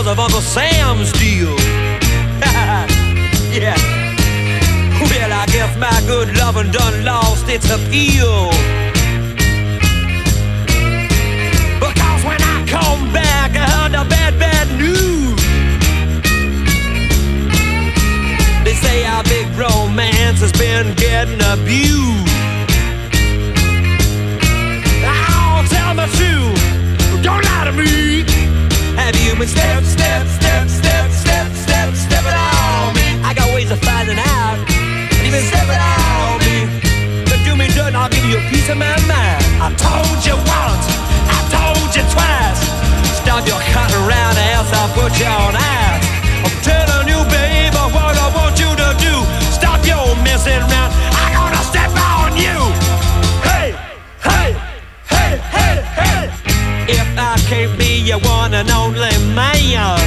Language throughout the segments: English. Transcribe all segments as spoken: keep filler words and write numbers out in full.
because of Uncle Sam's deal. Yeah. Well, I guess my good lovin' done lost its appeal. Because when I come back, I heard the bad, bad news. They say our big romance has been getting abused. Oh, tell me true, don't lie to me. Have you been step, step, step, step, step, step, stepping on me? I got ways of finding out. And you've been stepping on me. But do me dirt and I'll give you a piece of my mind. I told you once, I told you twice. Stop your cutting around or else I'll put you on ice. I'm telling you, babe, what I want you to do. Stop your messing around, I'm gonna step on you. Hey, hey, hey, hey, hey. If I can't be your one and only man,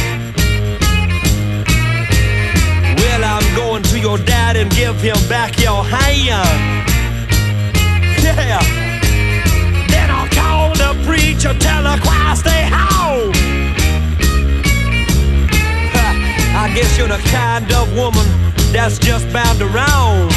well, I'm going to your dad and give him back your hand. Yeah. Then I'll call the preacher, tell the choir stay home. I guess you're the kind of woman that's just bound to roam.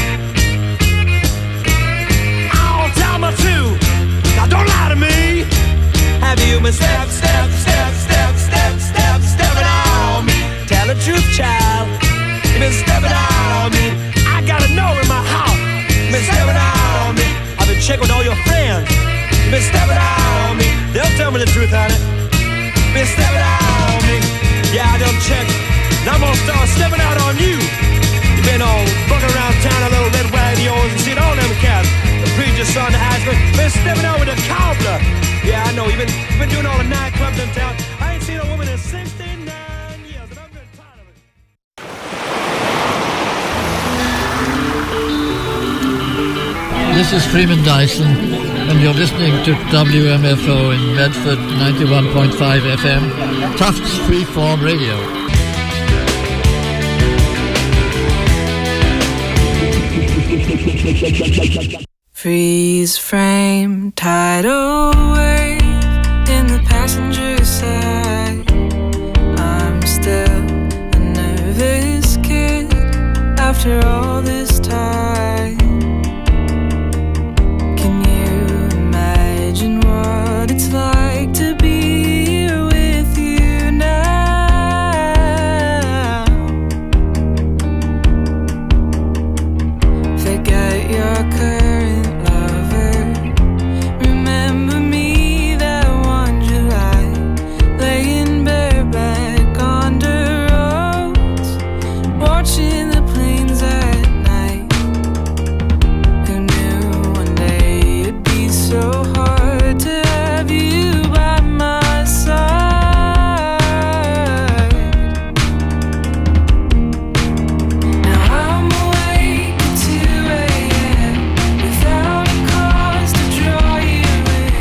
Oh, tell me too, now don't lie to me. Have you been step, step, step, step, step, step, stepping on me? Tell the truth, child, you've been stepping on me. I gotta know in my heart, you've been stepping on me. I've been checking with all your friends, you've been stepping on me. They'll tell me the truth, honey, you've been stepping on me. Yeah, I done checked. Now I'm gonna start stepping out on you. You've been all bugging around town, a little red wagon yours, and seen all them cats. The preacher's son, the Iceman, been stepping out with a cobbler. Yeah, I know, you've been, you've been doing all the nightclubs in town. I ain't seen a woman in sixty-nine years, and I've been tired of it. This is Freeman Dyson, and you're listening to W M F O in Medford, ninety-one point five F M, Tufts Freeform Radio. Freeze frame, tidal wave in the passenger side. I'm still a nervous kid after all this time. Can you imagine what it's like to be here with you now? Forget your current lover. Remember me that one July, laying bareback on the roads, watching the planes at night. Who knew one day it'd be so hard to have you by my side? Now I'm awake at two a m without a cause to draw you in.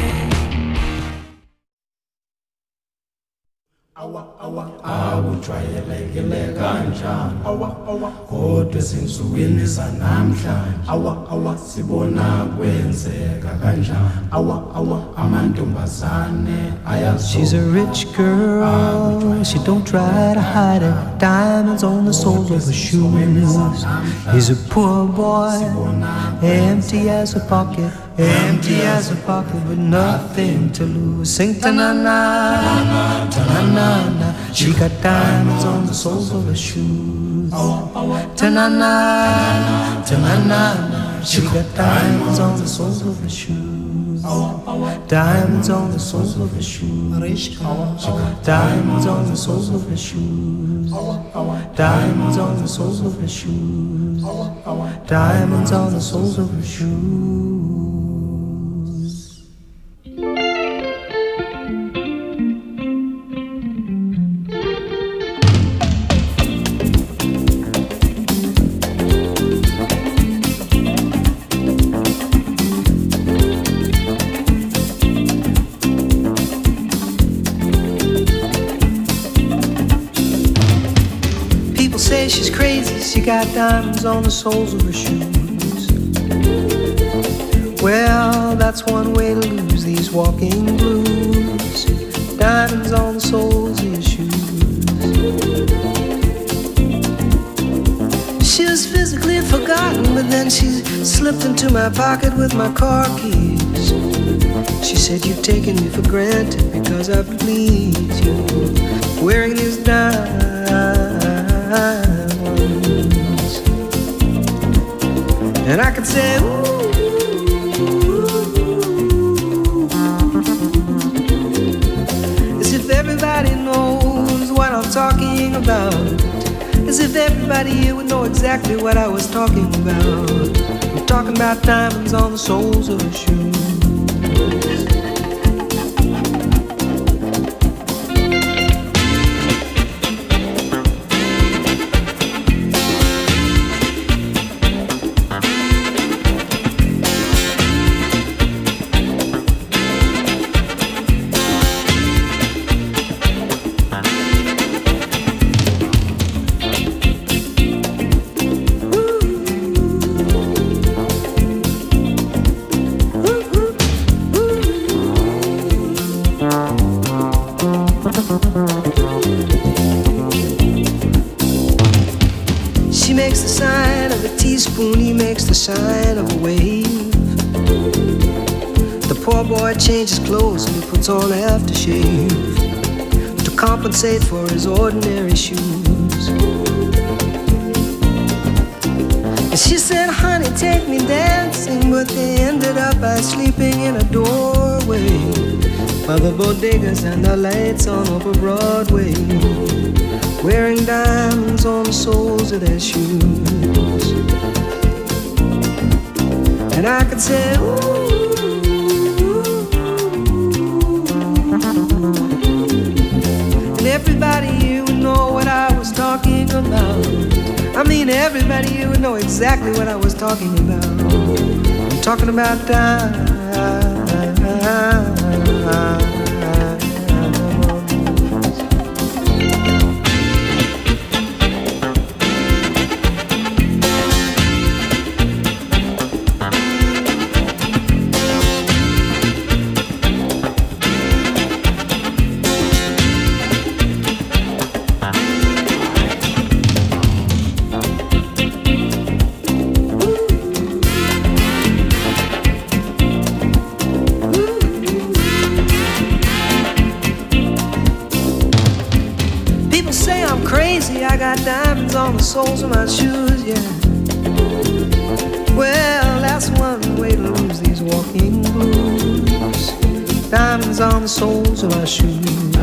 awutrayelekile kanjani kodwa ezinsukwini zanamhlanje sibona kwenzeka kanjani amantombazane ayazo. She's a rich girl, she don't try to hide it. Diamonds on the soles of her shoes. He's a poor boy, empty as a pocket, empty as a pocket with nothing to lose. Sing ta-na-na, ta-na-na-na. She got diamonds on the soles of her shoes. Ta-na-na, ta-na-na-na. She got diamonds on the soles of her shoes. Diamonds on the soles of her shoes. Diamonds on the soles of her shoes. Diamonds on the soles of her shoes. Diamonds on the soles of her shoes. Say she's crazy, she got diamonds on the soles of her shoes. Well, that's one way to lose these walking blues. Diamonds on the soles of your shoes. then she slipped into my pocket with my car keys. She said, you've taken me for granted because I please you, wearing these diamonds. And I could say, ooh, as if everybody knows what I'm talking about, as if everybody here would know exactly what I was talking about. I'm talking about diamonds on the soles of her shoes. She makes the sign of a teaspoon, he makes the sign of a wave. The poor boy changes clothes and he puts on aftershave to compensate for his ordinary shoes. And she said, honey, take me dancing, but they ended up by sleeping in a doorway by the bodegas and the lights on over Broadway, wearing diamonds on the soles of their shoes. And I could say, ooh, and everybody here would know what I was talking about. I mean, everybody here would know exactly what I was talking about. I'm talking about diamonds. I got diamonds on the soles of my shoes, yeah. Well, that's one way to lose these walking blues. Diamonds on the soles of my shoes.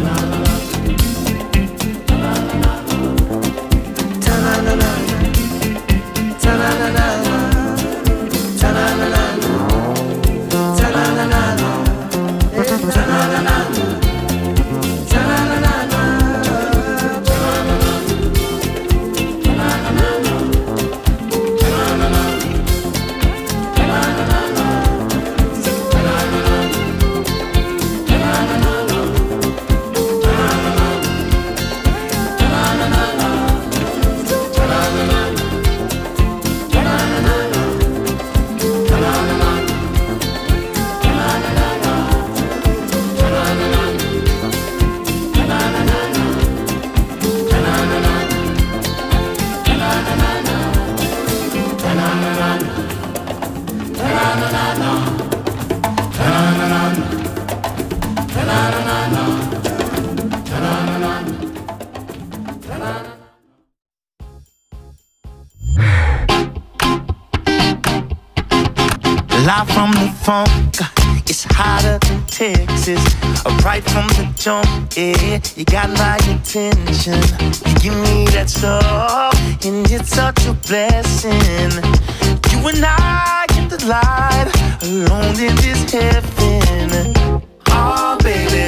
Live from the funk, it's hotter than Texas. Right from the jump, yeah, you got my attention. You give me that stuff, and it's such a blessing. You and I get the light, alone in this heaven. Oh, baby,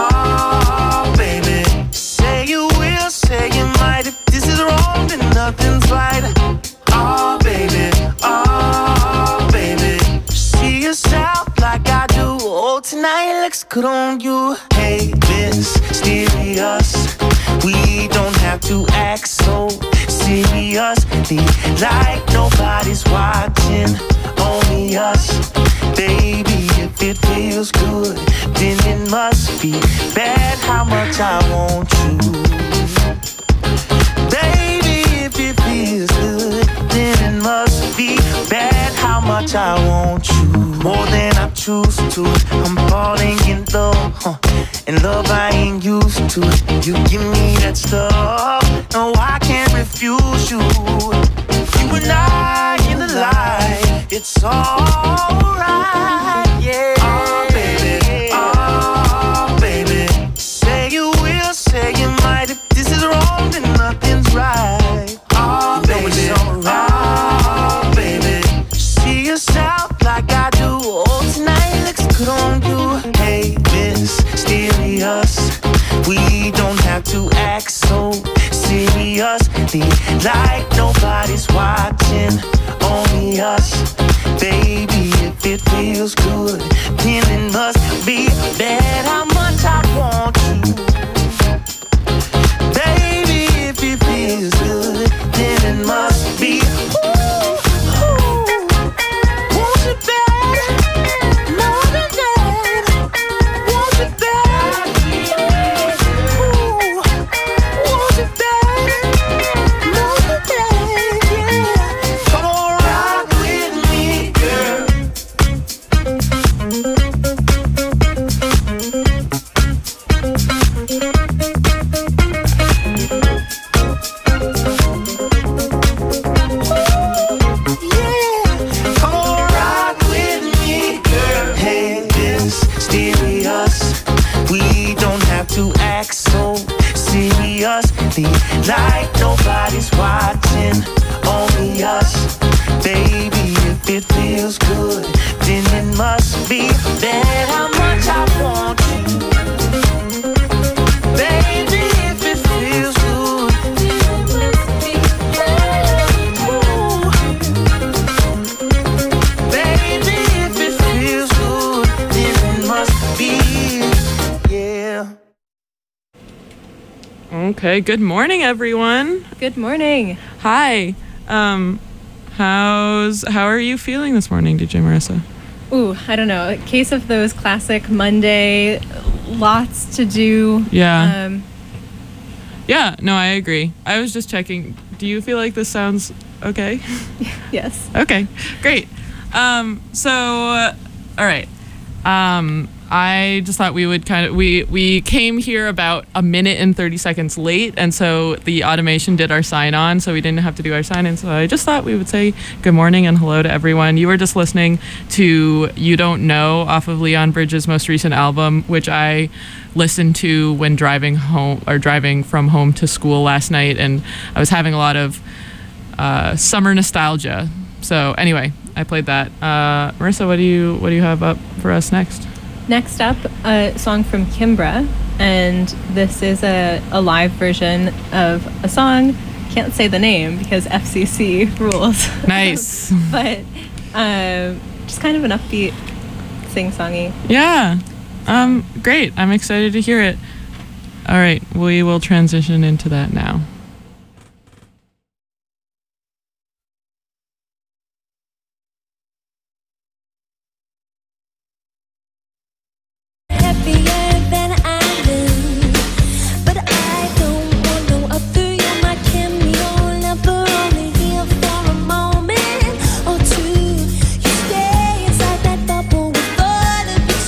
oh, baby. Say you will, say you might. If this is wrong, then nothing's right. Oh, baby, oh, baby. See yourself like I do. Oh, tonight looks good on you. Hey, mysterious. We don't have to act so seriously, like nobody's watching, only us. Baby, if it feels good, then it must be bad how much I want you. Baby, if it feels good, then it must be much I want you, more than I choose to. I'm falling in love, huh? And love I ain't used to. You give me that stuff, no I can't refuse you. You and I in the light, it's alright, yeah. Oh baby, oh baby, say you will, say you might. If this is wrong, then nothing's right. Oh baby, oh baby, see yourself like I do. Oh tonight looks good on you. Hey mysterious, we don't have to act so seriously, like nobody's watching, only us. Baby, if it feels good, then it must be that how much I want you. Baby, if it feels good, then it must be. Ooh, ooh, want you bad, more than that. Want you bad, ooh, want you bad, more than that, yeah. Come on, rock with me, girl. Come on, rock with me, girl. Hey, mysterious, we don't have to act so seriously, like nobody's watching, only us. Baby, if it feels good, then it must be that how much I want you. Baby, if it feels good, then it must be. Ooh. Baby, if it feels good, then it must be. Yeah. Okay, good morning, everyone. Good morning. Hi. Um, how's how are you feeling this morning, D J Marissa? Ooh, I don't know. A case of those classic Monday, lots to do. Yeah. Um, Yeah, no, I agree. I was just checking. Do you feel like this sounds okay? yes. Okay, great. Um, so, uh, all right. Um, I just thought we would kind of, we, we came here about a minute and thirty seconds late, and so the automation did our sign on, so we didn't have to do our sign in. So I just thought we would say good morning and hello to everyone. You were just listening to You Don't Know off of Leon Bridges' most recent album, which I listened to when driving home or driving from home to school last night, and I was having a lot of uh, summer nostalgia. So anyway, I played that. Uh, Marissa, what do you what do you have up for us next? Next up, a song from Kimbra, and this is a, a live version of a song. Can't say the name because F C C rules. Nice. But uh, just kind of an upbeat, sing-songy. Yeah. Um, great. I'm excited to hear it. All right, we will transition into that now. Happier than I knew, but I don't want no other. You're my cameo lover, only here for a moment or two. You stay inside that bubble with all of the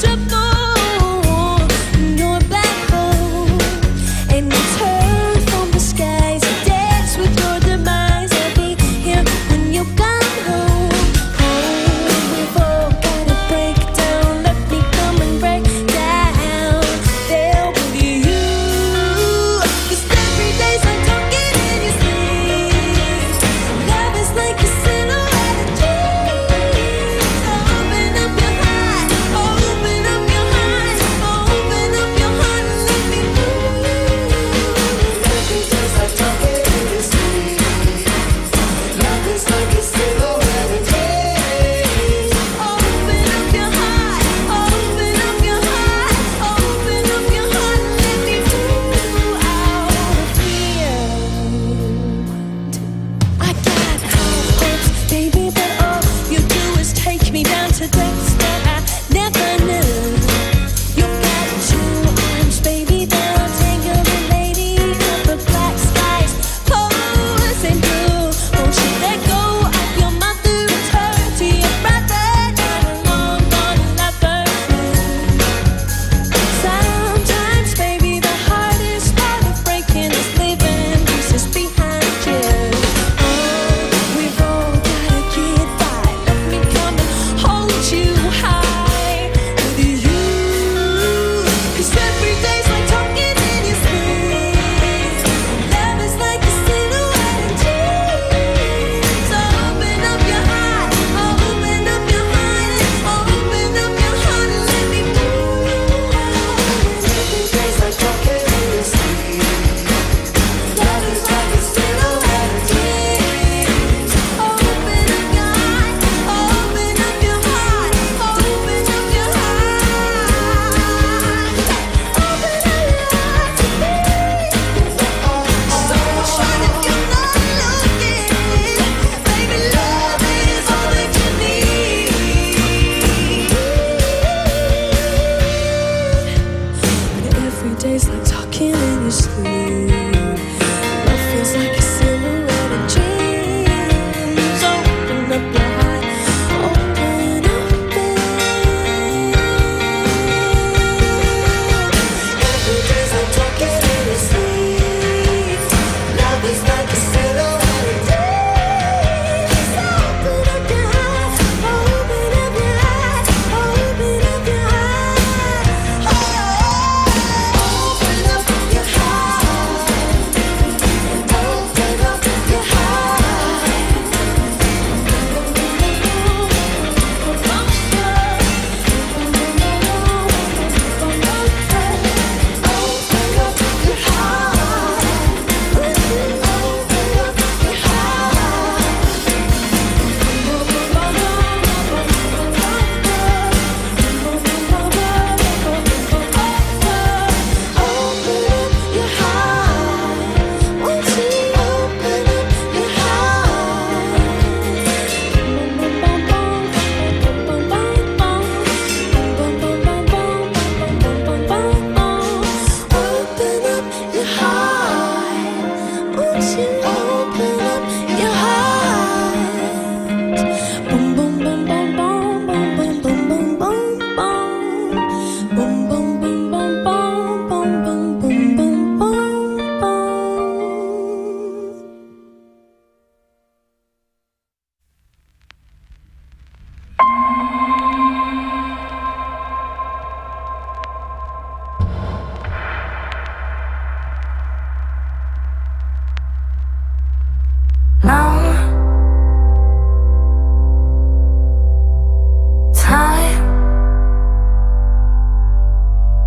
trouble. You're a black hole, and you turn from the sky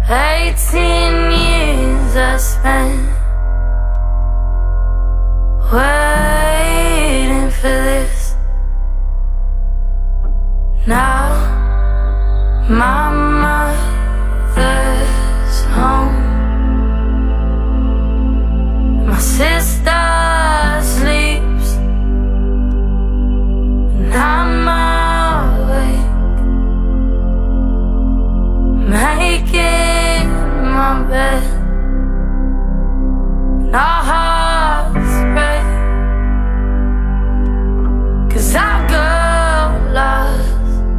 Eighteen years I spent waiting for this. Now my mother's home, my sister sleeps, and I'm awake, making my bed, and our hearts break, 'cause I go lost.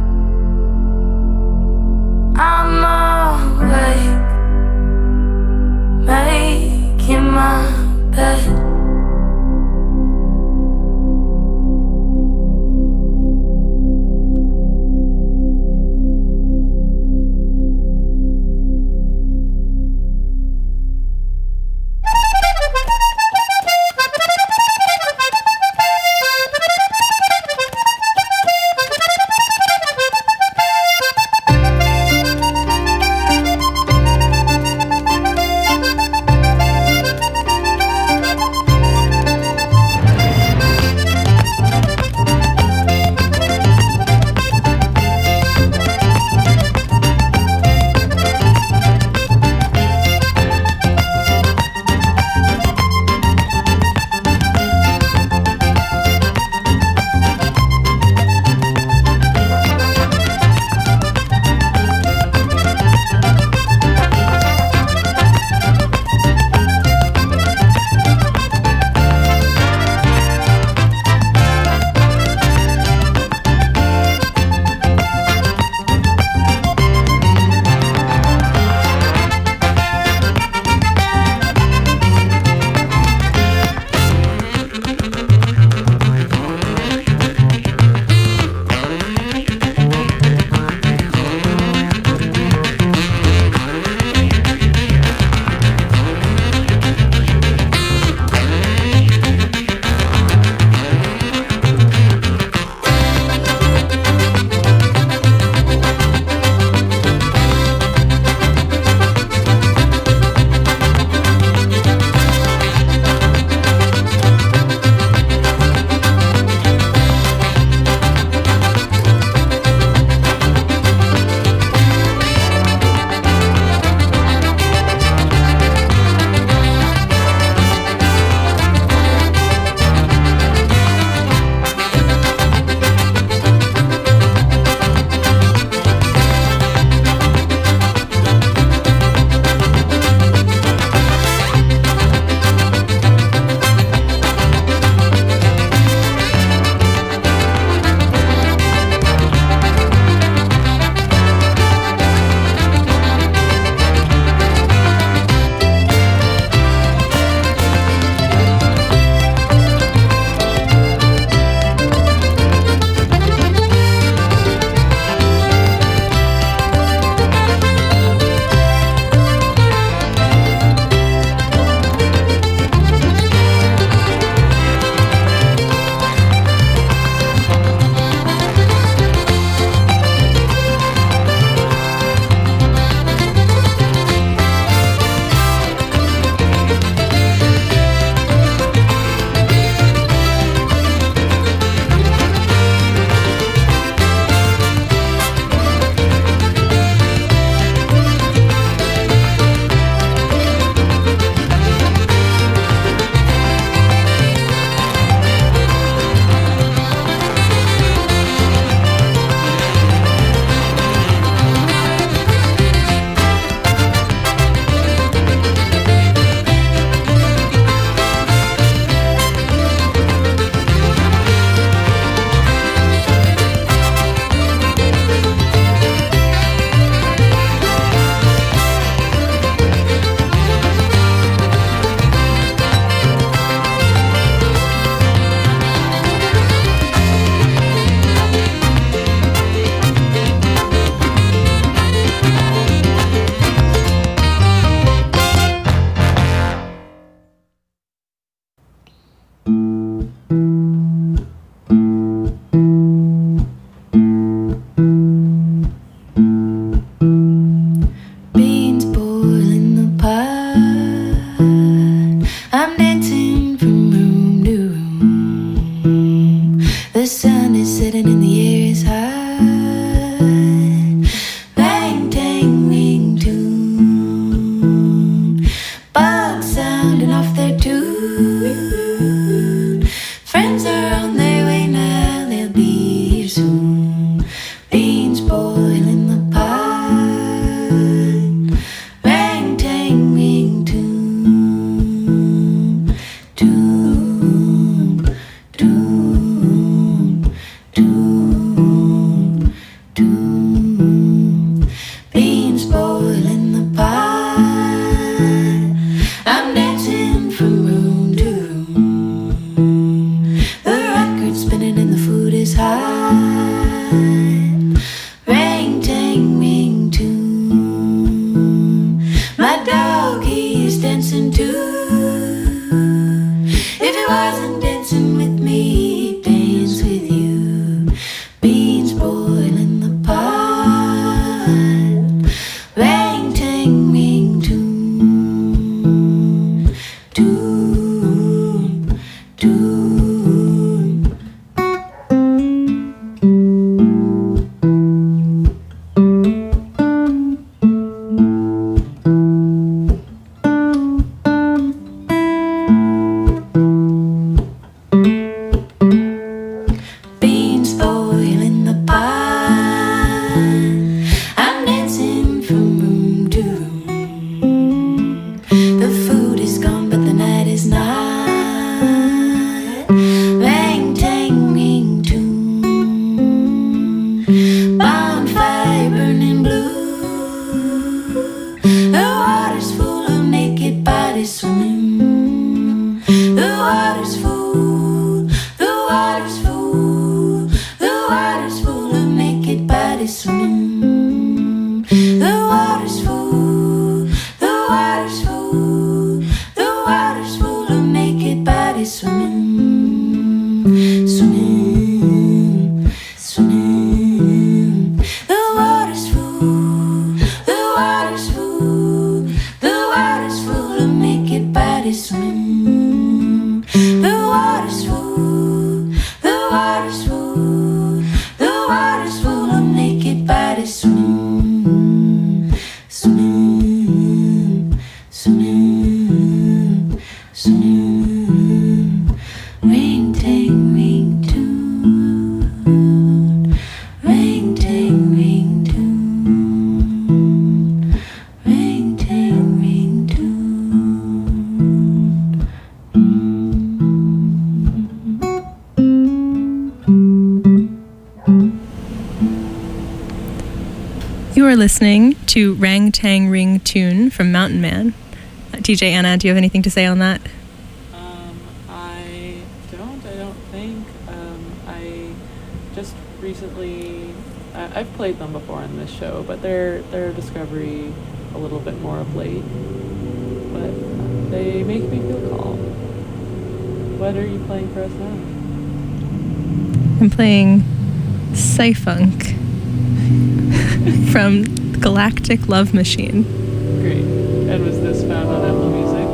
I'm awake, making my bed. swimming. The water's full, the water's full, the water's full of naked bodies swimming, swimming, swimming. The water's full, the water's full, the water's full of naked bodies swimming. The water's full, the water's full, the water's full of naked bodies swimming, swimming, swimming, swimming. Ring tang ring tune, ring tang ring tune, ring tang ring tune. You are listening to Rang Tang Ring Tune from Mountain Man. Uh, D J Anna, do you have anything to say on that? Um, I don't. I don't think. Um, I just recently. I, I've played them before on this show, but they're they're a discovery a little bit more of late. But uh, they make me feel calm. What are you playing for us now? I'm playing Sci-Funk from Galactic Love Machine. Great. And was this found on Apple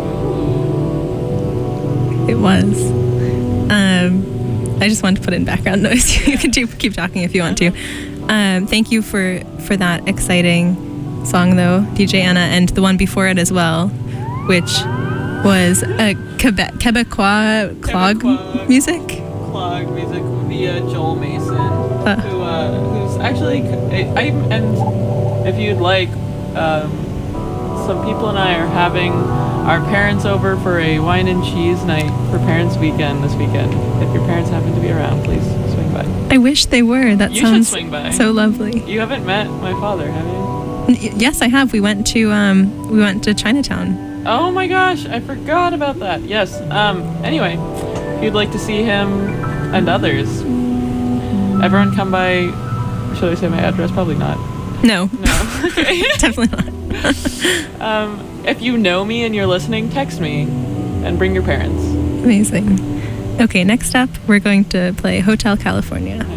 Music? It was. Um, I just wanted to put in background noise. You can do, keep talking if you want to. Um, thank you for, for that exciting song, though, D J Anna, and the one before it as well, which was a Quebec, Quebecois clog Quebecois. music. Clog music via Joel Mason, Uh. who uh, who's actually I, I and if you'd like, um, some people and I are having our parents over for a wine and cheese night for Parents Weekend this weekend. If your parents happen to be around, please swing by. I wish they were. That You should sounds swing by. so lovely. You haven't met my father, have you? Y- Yes, I have. We went to um, we went to Chinatown. Oh my gosh, I forgot about that. Yes. Um. Anyway, if you'd like to see him and others, everyone come by. Should I say my address? Probably not. No, No. Okay. definitely not. um. If you know me and you're listening, text me, and bring your parents. Amazing. Okay, next up, we're going to play Hotel California. Nice.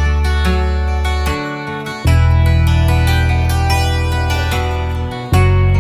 The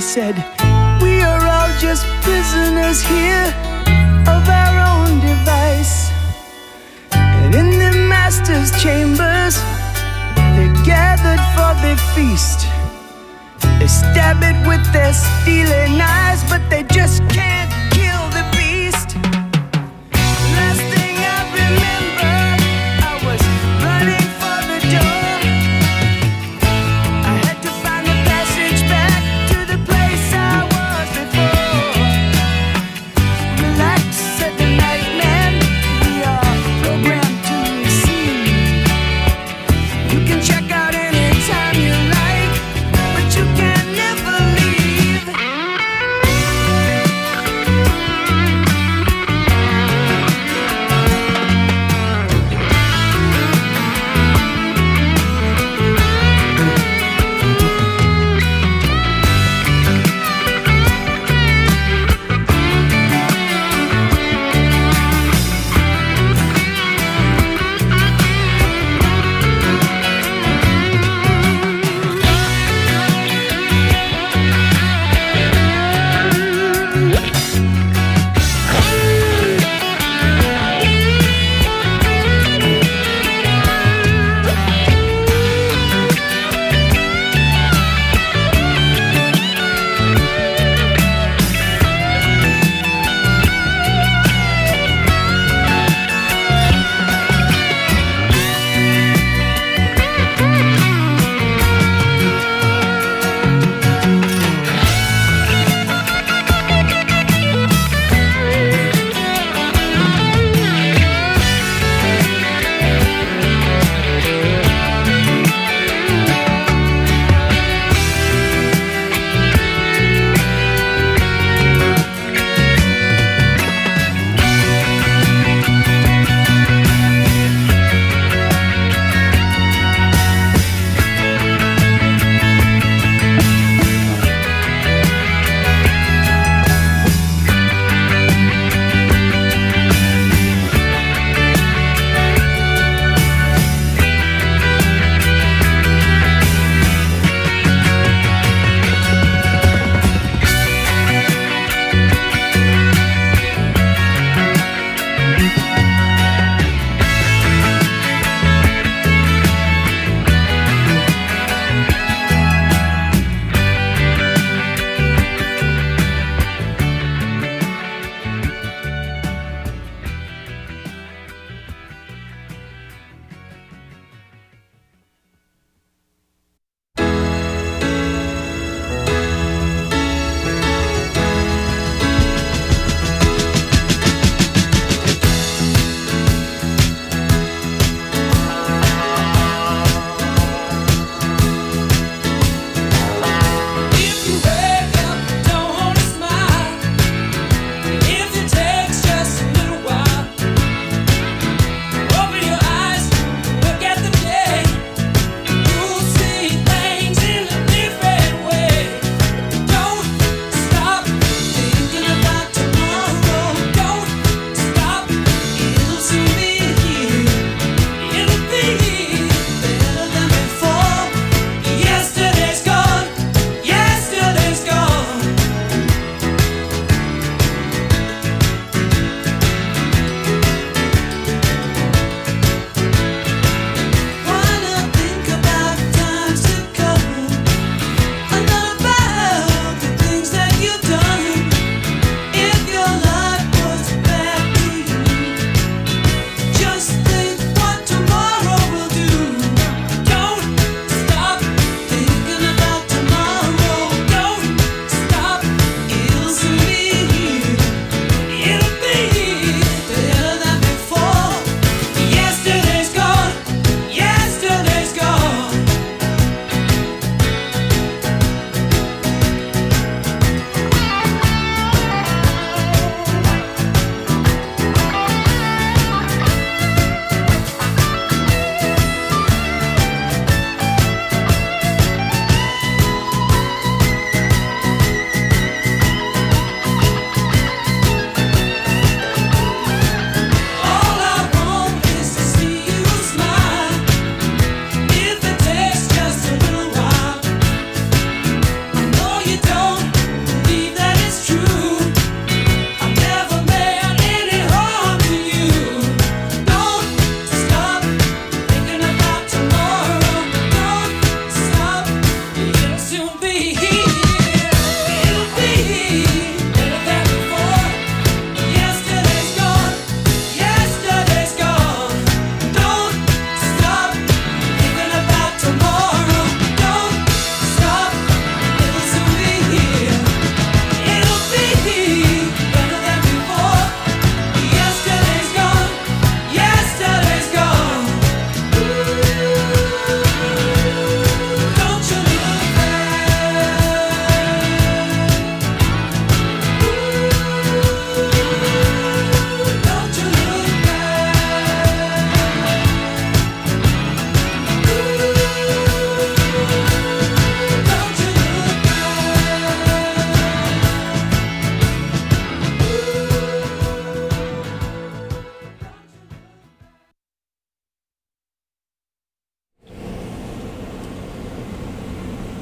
said, we are all just prisoners here of our own device. And in the master's chambers, they gathered for their feast. They stab it with their steely knives, but they just can't kill the beast. Last thing I remember, I was running for the door. I had to find the passage back to the place I was before. Relax, said the night man, we are programmed to receive. You can check out anytime you like, but you can never leave.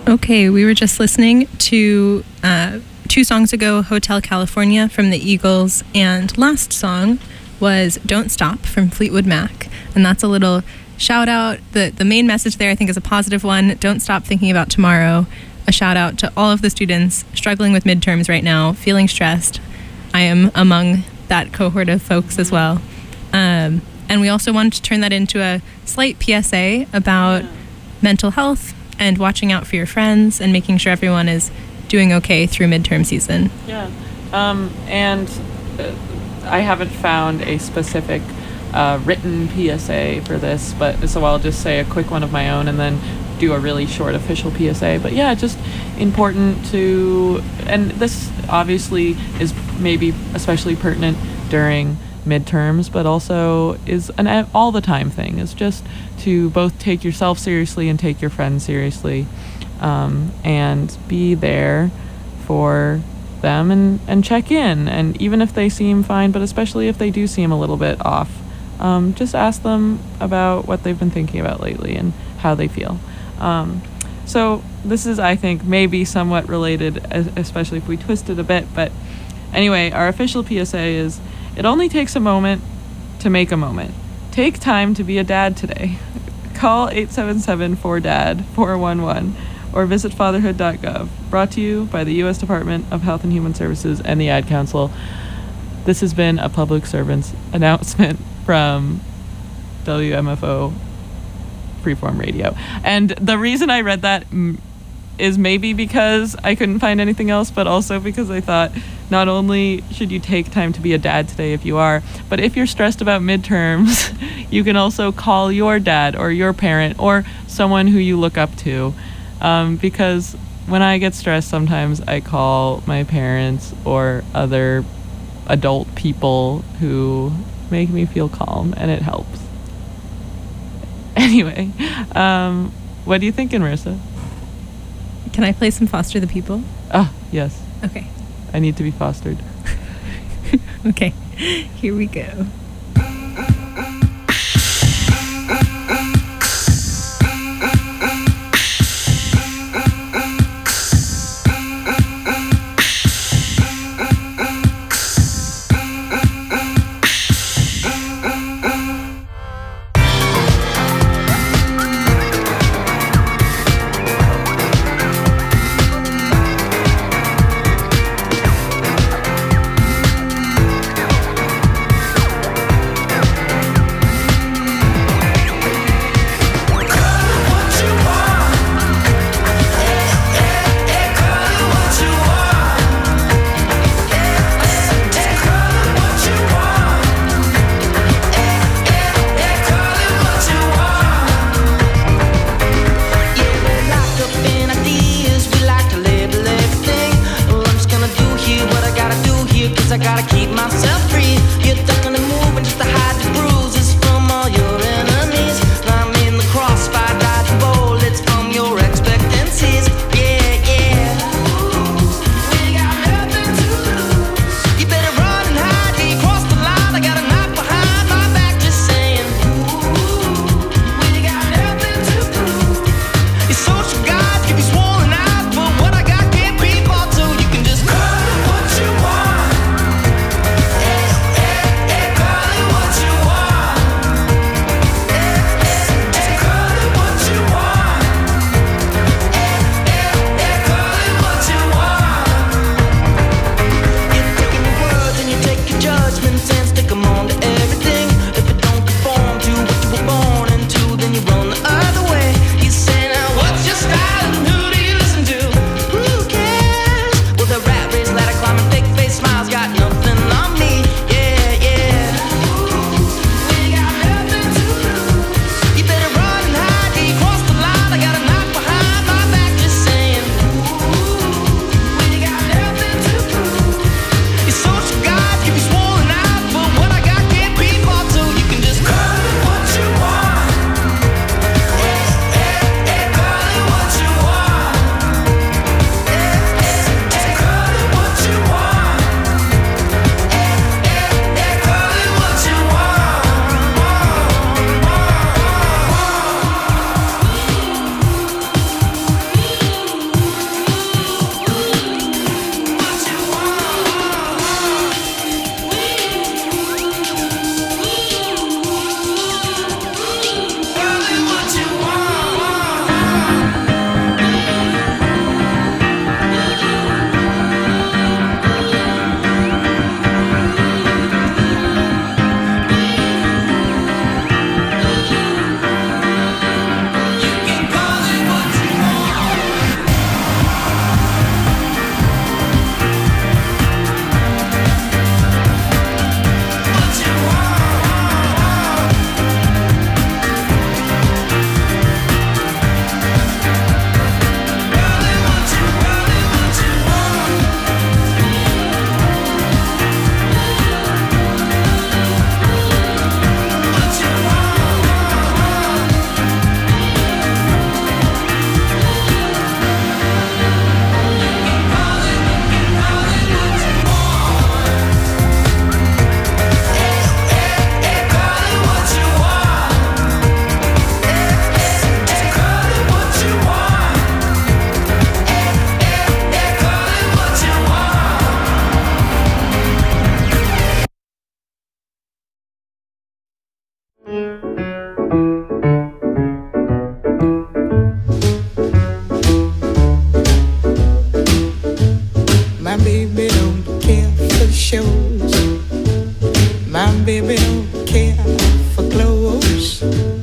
Okay, we were just listening to uh, two songs ago, Hotel California from the Eagles, and last song was Don't Stop from Fleetwood Mac. And that's a little shout out. The, the main message there, I think, is a positive one. Don't stop thinking about tomorrow. A shout out to all of the students struggling with midterms right now, feeling stressed. I am among that cohort of folks as well. Um, and we also wanted to turn that into a slight P S A about yeah. mental health and watching out for your friends and making sure everyone is doing okay through midterm season. Yeah. Um, and uh, I haven't found a specific uh, written P S A for this, but so I'll just say a quick one of my own and then do a really short official P S A. But yeah, just important to, and this obviously is maybe especially pertinent during midterms, but also is an all the time thing, is just to both take yourself seriously and take your friends seriously, um, and be there for them and, and check in. And even if they seem fine, but especially if they do seem a little bit off, um, just ask them about what they've been thinking about lately and how they feel. Um, so this is, I think, maybe somewhat related, especially if we twist it a bit. But anyway, our official P S A is, it only takes a moment to make a moment. Take time to be a dad today. Call eight seven seven four D A D four one one or visit fatherhood dot gov. Brought to you by the U S Department of Health and Human Services and the Ad Council. This has been a public servant's announcement from W M F O Freeform Radio. And the reason I read that m- is maybe because I couldn't find anything else, but also because I thought not only should you take time to be a dad today if you are, but if you're stressed about midterms, you can also call your dad or your parent or someone who you look up to. Um, because when I get stressed, sometimes I call my parents or other adult people who make me feel calm, and it helps. Anyway, um, what are you thinking, Marissa? Can I play some Foster the People? Ah, yes. Okay. I need to be fostered. Okay, here we go. Thank My baby don't care for shows. My baby don't care for clothes.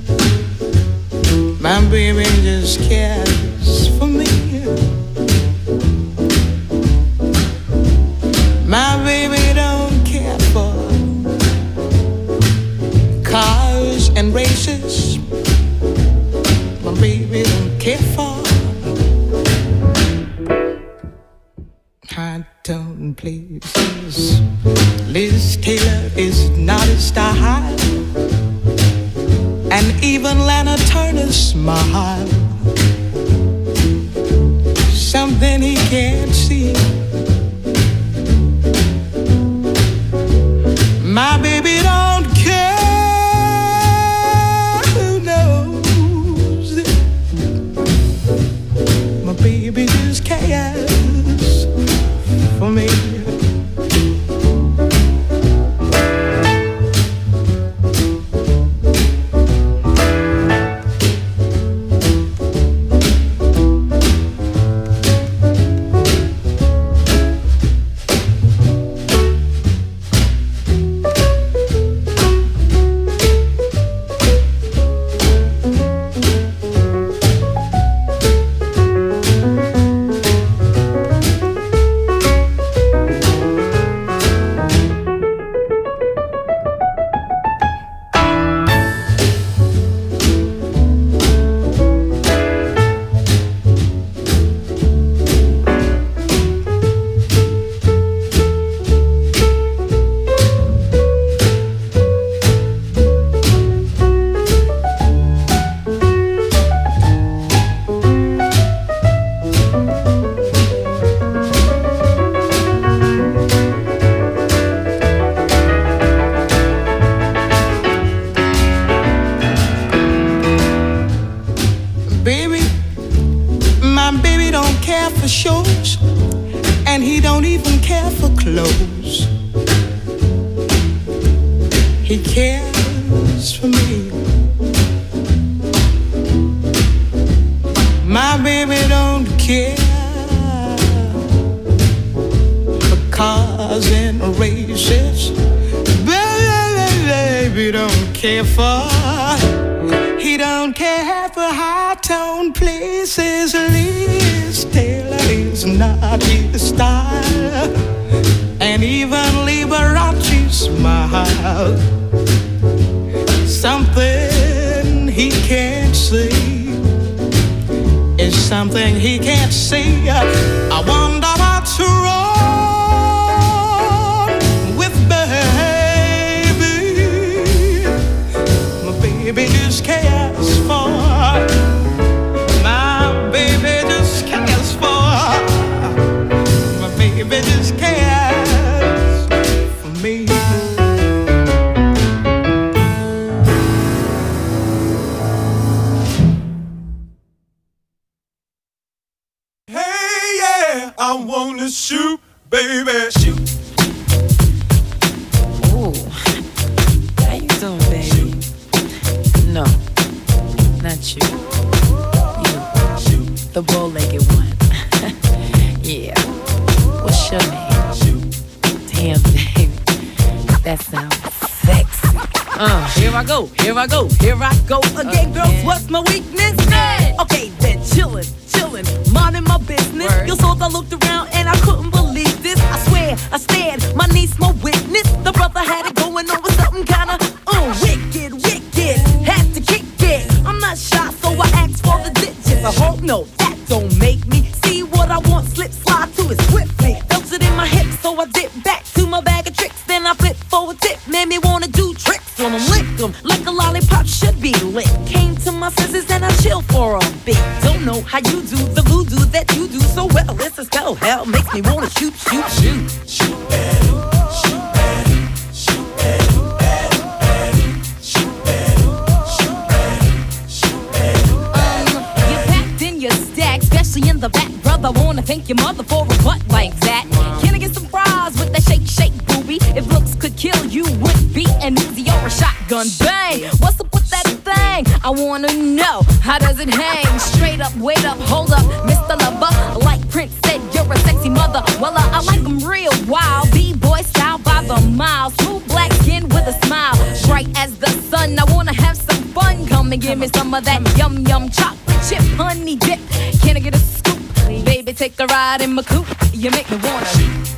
My baby just cares for me. My baby don't care for cars and races. My baby don't care for high-tone places. Liz Taylor is not a style, and even Lana Turner's smile, something he can't see. My baby don't care, who knows it? My baby just cares for me. He cares for me. My baby don't care for cars and races. Baby don't care for. He don't care for high-tone places. Liz Taylor is not his style, and even Liberace smile. Something he can't see is something he can't see. I wonder what's wrong with baby. My baby just cares for. My baby just cares for. My baby just cares for me. I wanna shoot, baby, shoot. Ooh, how you doing, baby? No, not you. You, the bow-legged one. Yeah. What's your name? Damn, baby, that sounds sexy. Uh, here I go, here I go, here I go again, girls. What's my weakness? Okay, then chillin', chillin', minding my business. Word. You saw I looked around and I couldn't believe this. I swear, I stared, my niece, my witness. The brother had it going on with something kinda uh, wicked, wicked. Had to kick it. I'm not shy, so I asked for the digits. I hope no, that don't make me see what I want. Slip, slide to it swiftly. Felt it in my hips, so I dip back to my bag of tricks. Then I flip for a tip, made me wanna do tricks on them, lick them like a lollipop should be lit. Came to my senses and I chill for a bit. Don't know how you do the voodoo that you do so well. It's a spell, hell makes me wanna shoot, shoot, shoot. Shoot, baby, shoot, baby, shoot, baby, shoot, baby, shoot, baby, shoot, baby. Um, you packed in your stack, especially in the back, brother. Wanna thank your mother for a butt like that. Can I get some fries with that shake, shake, booby? If looks could kill you, would be an Uzi or a shotgun. Bang! What's the I wanna know, how does it hang? Straight up, wait up, hold up, Mister Lover. Like Prince said, you're a sexy mother. Well, uh, I like them real wild. B-boy style by the mile. Smooth black skin with a smile. Bright as the sun, I wanna have some fun. Come and give me some of that yum yum chocolate chip honey dip. Can I get a scoop? Baby, take a ride in my coupe. You make me wanna.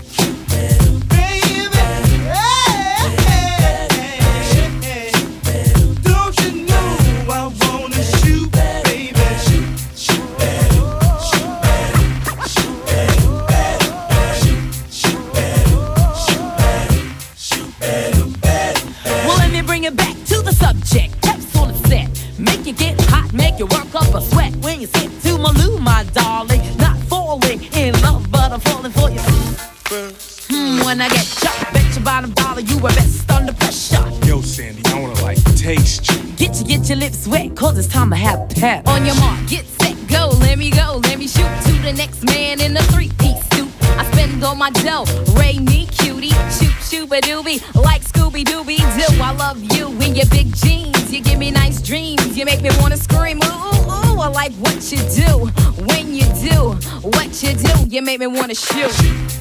Make you work up a sweat when you sit to my loo, my darling. Not falling in love, but I'm falling for you. Hmm, when I get shot, bet your bottom dollar you were best under pressure. Yo, Sandy, I wanna like taste you. Get you, get your lips wet, cause it's time to have pep. On your mark, get set, go, let me go, let me shoot to the next man in a three-piece suit. I spend all my dough, Ray me cutie, shoot, shoot-a-doobie, like Scooby-Dooby-Doo. I love you in your big jeans, you give me nice dreams, you make me wanna scream, ooh, ooh, ooh. I like what you do, when you do, what you do, you make me wanna shoot.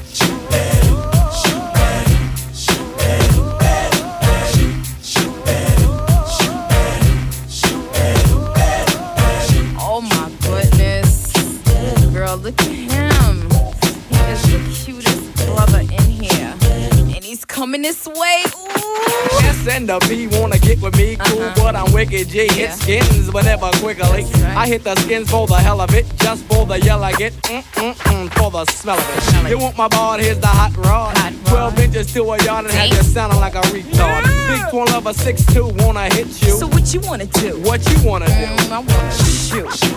Oh my goodness, girl, look at him. He is the cutest brother in here, and he's coming this way. Ooh. S and the P wanna get with me, cool, uh-huh. But I'm wicked G. Hit skins whenever quickly. Right. I hit the skins for the hell of it, just for the yell I get, mm-mm-mm, for the smell of it. Smell you it. Want my ball? Here's the hot rod. Hot Twelve rod. Inches to a yard and have you sounding like a retard. Big twin lover six two wanna hit you. So what you wanna do? What you wanna do? Mm, I wanna shoot.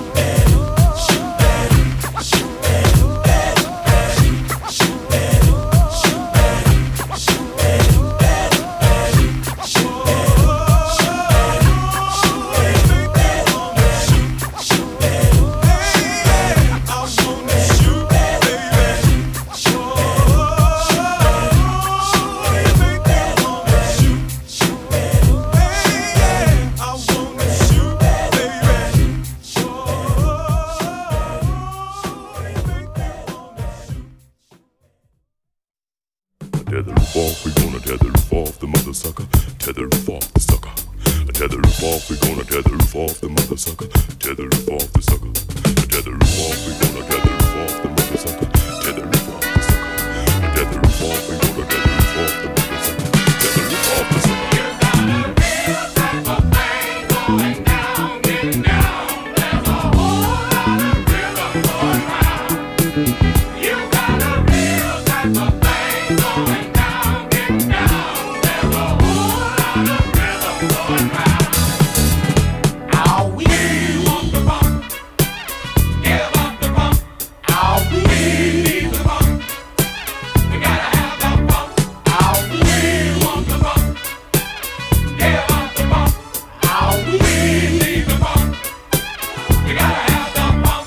Tether roof off, we gonna tether roof off the mother sucker. Tether roof off the sucker. Tether roof off, we gonna tether roof off the mother sucker. Tether roof off the sucker. Tether roof off, we gonna tether roof off the mother sucker. Tether roof off the sucker. Tether roof off, we gonna tether roof off the mother sucker. Tether roof off the sucker. You got a real type of thing going down, getting down. There's a whole lot of rhythm going round. You got a real type of thing going down, getting down. There's a whole lot of rhythm going round. How we want the bump, give up the bump. How we need the bump, we gotta have the bump. How we want the bump, give up the bump. How we need the bump, we gotta have the bump.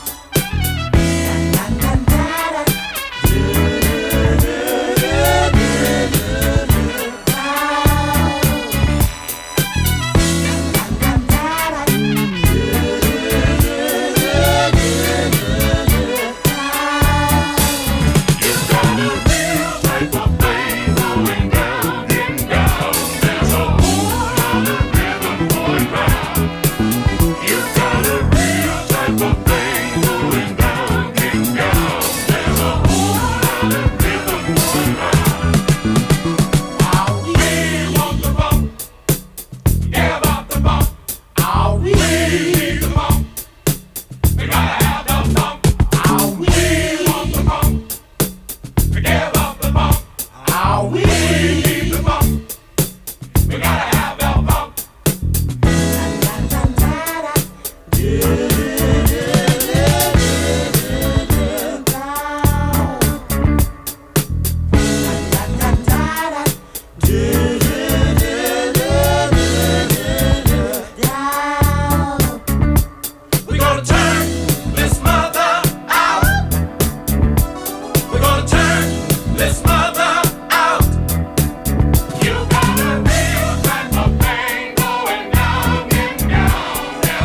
We're gonna turn this mother out. We're gonna turn this mother out. You got a real type of thing going down, getting down. There's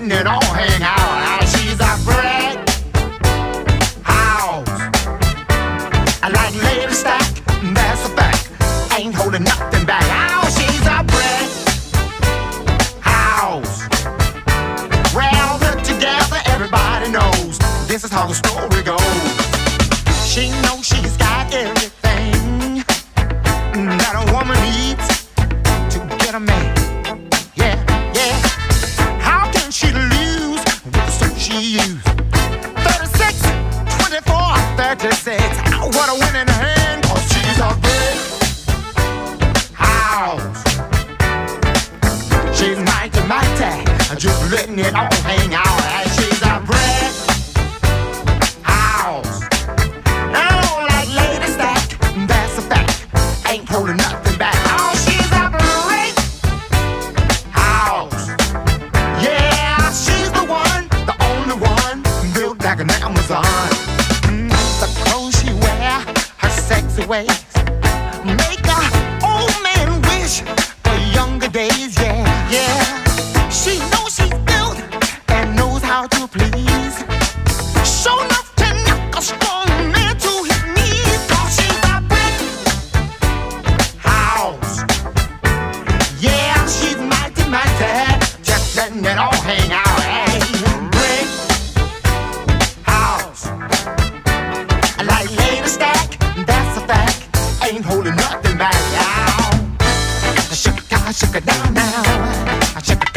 letting it all hang out. She's a brick house. I like lady stack, that's a fact. Ain't holding nothing back. Oh, she's a brick house. Well, put together, everybody knows this is how the story goes. She knows she's got everything that a woman needs to get a man. Yeah, yeah. How can she lose with the suit she used? thirty-six, twenty-four, thirty-six. What a winning hand, 'cause she's a big house. She's mighty, mighty, just letting it all hang out. And she's a brick house. Now, like lady stack, that's a fact. Ain't holding nothing back. Oh, she's a brick house. Yeah, she's the one, the only one, built like an Amazon. Mm, the clothes she wear, her sexy ways, make a old man wish for younger days. Yeah, yeah. She knows she's built and knows how to please. Show enough to knock a strong man to his knees. 'Cause she's a brick house. Yeah, she's mighty, mighty, just letting it all hang out. Hey, brick house. I like lady stack, that's a fact. Ain't holding nothing back. Now, shake it, shake it down now. Shake it